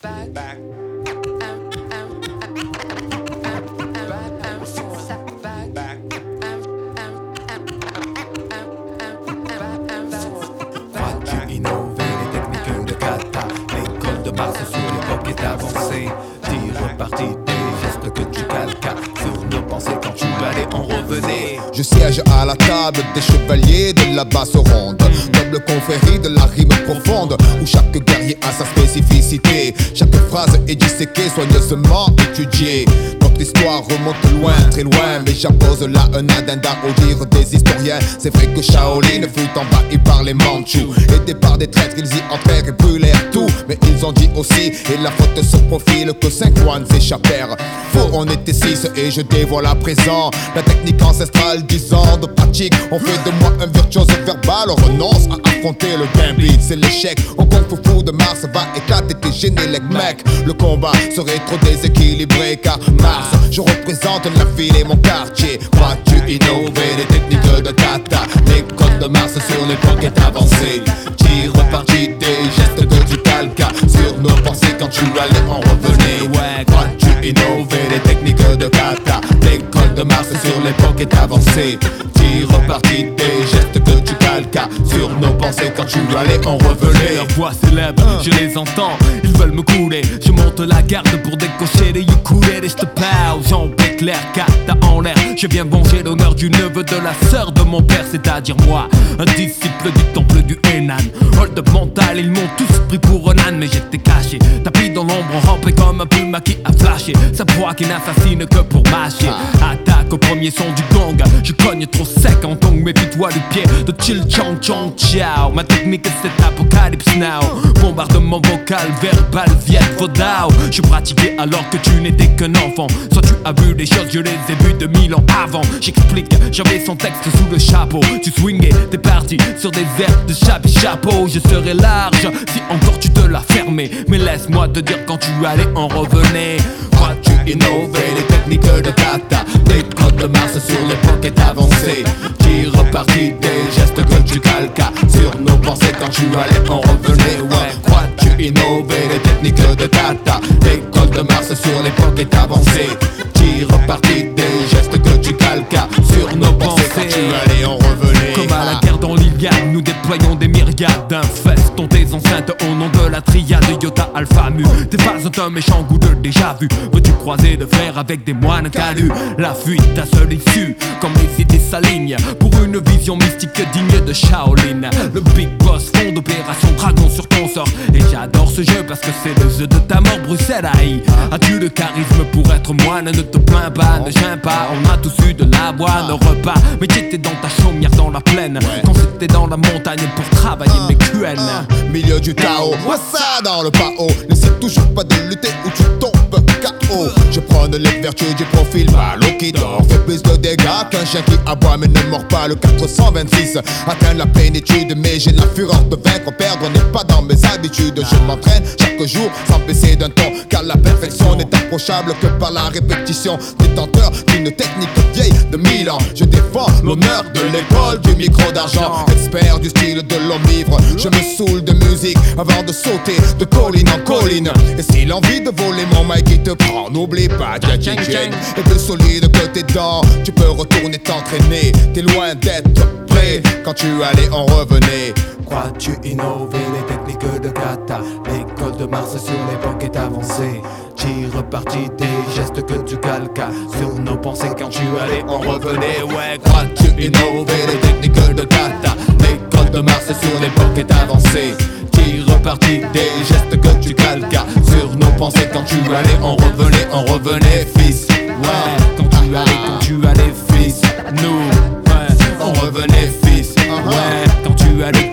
Crois-tu innover les techniques de kata? L'école de Mars sur l'époque est avancée. Tire parti des gestes que tu calcas sur nos pensées quand tu allais en revenais. Je siège à la table des chevaliers de la basse ronde, noble confrérie de la rime profonde, où chaque guerrier a sa spécificité. Chaque phrase est disséquée, soigneusement étudiée. Notre histoire remonte loin, très loin, mais j'appose là un addenda au dire des historiens. C'est vrai que Shaolin fut envahi par les Mandchous, aidés par des traîtres, ils y entrèrent et brûlèrent tout. Mais ils ont dit aussi, et la faute se profile, que 5 moines échappèrent. Faux, on était 6 et je dévoile à présent la technique ancestrale, 10 ans de pratique. On fait de moi un virtuose verbal, on renonce à affronter le gambit, c'est l'échec. Au Kung Fu Fou de Mars va éclater tes génériques, mec. Le combat serait trop déséquilibré car Mars, je représente la ville et mon quartier. Crois-tu innover les techniques de kata? L'école de Mars sur l'époque est avancée. Tire parti des gestes que tu calcas sur nos pensées quand tu allais en revenais. Ouais, crois-tu innover les techniques de kata? L'école de Mars sur l'époque est avancée. Tire parti des gestes que tu calcas sur nos pensées quand tu allais en revenais. Leurs voix célèbres, je les entends, ils veulent me couler. Je monte la garde pour décocher les ukulélés. Je te parle, jambes éclair, kata en l'air. Je viens venger l'honneur du neveu de la sœur de mon père, c'est-à-dire moi, un disciple du temple du Henan. Hold up mental, ils m'ont tous pris pour un âne, mais j'étais caché, tapis dans l'ombre, rampé comme un puma qui a flashé. Sa proie qui n'assassine que pour mâcher. Attaque au premier son du gong, je cogne trop sec en tongue, méfie-toi du pied de chill chong chong ciao. Ma technique c'est apocalypse now. Bombardement vocal, verbal, viet vodao. Je pratiquais alors que tu n'étais qu'un enfant. Soit tu as vu des choses, je les ai vues de 1000 ans avant. J'explique, j'avais son texte sous le chapeau. Tu swingais, t'es parti sur des airs de chapeau. Je serais large si encore tu te l'as fermé. Mais laisse-moi te dire quand tu allais en revenais. Crois-tu innover les techniques de kata? L'école de Mars sur l'époque est avancée. Tire parti des gestes que tu calcas sur nos pensées quand tu allais en revenais. Ouais, crois-tu innover les techniques de kata? L'école de Mars sur l'époque est avancée. Tire parti des gestes que tu calcas sur nos pensées quand tu allais en revenais. Comme à la guerre dans l'Iliade, nous déployons des myriades d'infestons tes enceintes au nom de la triade Iota Alpha Mu. T'es pas un méchant goût de déjà vu. Veux-tu croiser de fer avec des moines calus? La fuite, ta seule issue, comme les idées s'alignent pour une vision mystique digne de Shaolin. Le Big Boss fond d'opération dragon sur ton sort. Et j'adore ce jeu parce que c'est le jeu de ta mort, Bruxelles aïe. As-tu le charisme pour être moine? Ne te plains pas, ne gêne pas. On a tous eu de l'avoine au repas, mais t'étais dans ta chaumière dans la plaine. Quand c'était dans la montagne pour travailler mes QN. Milieu du Tao, moi ça dans le Pao. N'essaie toujours pas de lutter ou tu tombes KO. Je prône les vertus du profil malo qui dort. Fait plus de dégâts qu'un chien qui aboie mais ne mord pas. Le 426 atteint la plénitude, mais j'ai la fureur de vaincre. Perdre n'est pas dans mes habitudes. Je m'entraîne chaque jour sans baisser d'un ton, car la perfection n'est approchable que par la répétition. Détenteur d'une technique vieille de 1000 ans, je défends l'honneur de l'école du micro d'argent. Expert du style de l'homme ivre, je me saoule de musique avant de sauter de colline en colline. Et si l'envie de voler mon mic qui te prend, n'oublie pas Jackie Chan. Et plus solide que tes dents, tu peux retourner t'entraîner. T'es loin d'être prêt quand tu allais en revenais. Crois-tu innover les techniques de kata? L'école de Mars sur l'époque est avancée. Tire parti des gestes que tu calcas sur nos pensées quand tu allais en revenais. Ouais, crois-tu innover les techniques de kata? L'école de Mars sur l'époque est avancée. Tire parti des gestes que tu calcas sur nos pensées quand tu allais en revenais, fils. Ouais, quand tu allais, fils. Nous, ouais, on revenait, fils. Ouais, quand tu allais,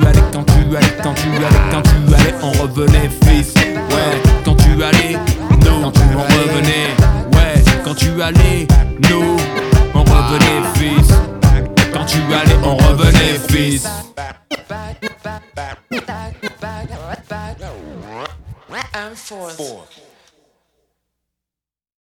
on revenait, fils. Ouais, quand tu allais, nous, on revenait. Ouais, quand tu allais, nous, on revenait, fils. Quand tu allais, on revenait, fils. And forth.